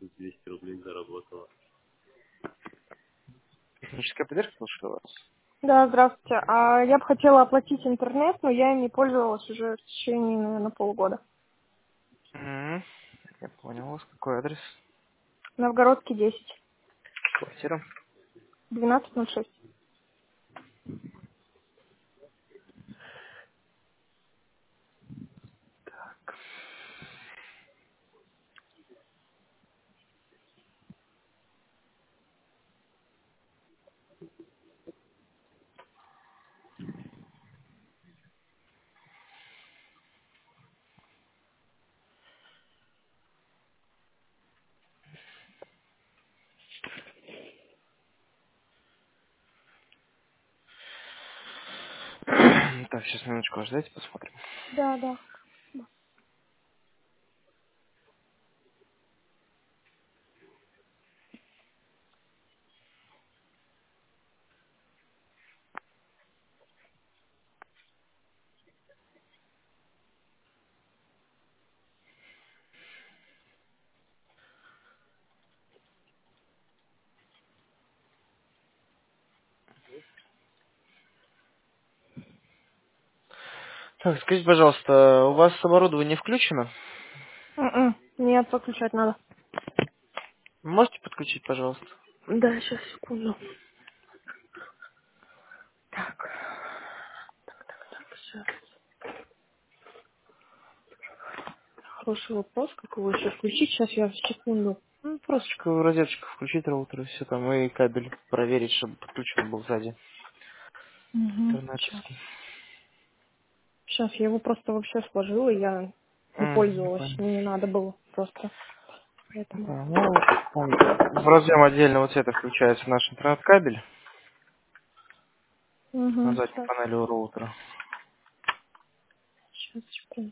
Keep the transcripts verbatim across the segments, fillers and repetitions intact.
двести рублей заработала. Техническая поддержка слушаю вас. Да, здравствуйте. А я бы хотела оплатить интернет, но я им не пользовалась уже в течение, наверное, полугода. М, Я понял. У вас какой адрес? Новгородский десять, Квартира. двенадцать ноль шесть. Так, сейчас минуточку ждайте, посмотрим. Да, да. Так, скажите, пожалуйста, у вас оборудование включено? М-м. Нет, подключать надо. Можете подключить, пожалуйста? Да, сейчас, секунду. Так, сейчас. Хороший вопрос, как его еще включить. Сейчас я, секунду. Ну, просто в розеточку включить роутер и все там, и кабель проверить, чтобы подключен был сзади. Угу. Сейчас. Интернетовский. Сейчас, я его просто вообще сложила, я не М, я пользовалась, понял. мне не надо было просто. Поэтому. Да, ну, там в разъем отдельного цвета включается наш интернет-кабель на Угу. задней Так, панели у роутера. сейчас, секунду.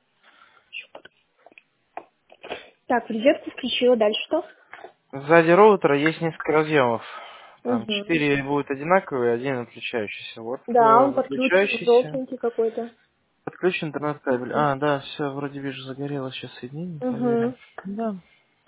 Так, розетку включила, дальше что? Сзади роутера есть несколько разъемов. Там Угу. четыре будут одинаковые, один отличающийся. Вот э, Да, он в подключен, отличающийся желтенький какой-то. подключен интернет-кабель. Угу. А, да, все, вроде вижу, загорелось сейчас соединение, проверим. Угу. Да,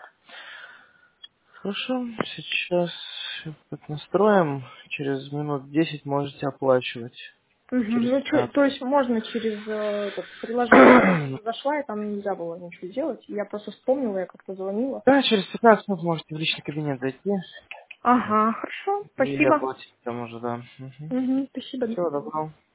хорошо. Сейчас всё так настроим. Через минут десять можете оплачивать. Через Ну, чё- то пятнадцать. есть можно через э, это, приложение. Я просто зашла, и там нельзя было ничего делать. Я просто вспомнила, я как-то звонила. Да, через пятнадцать минут можете в личный кабинет зайти. Вот. Ага, хорошо, И спасибо. оплатить там уже, да. Угу, спасибо, до Всего свидания. доброго.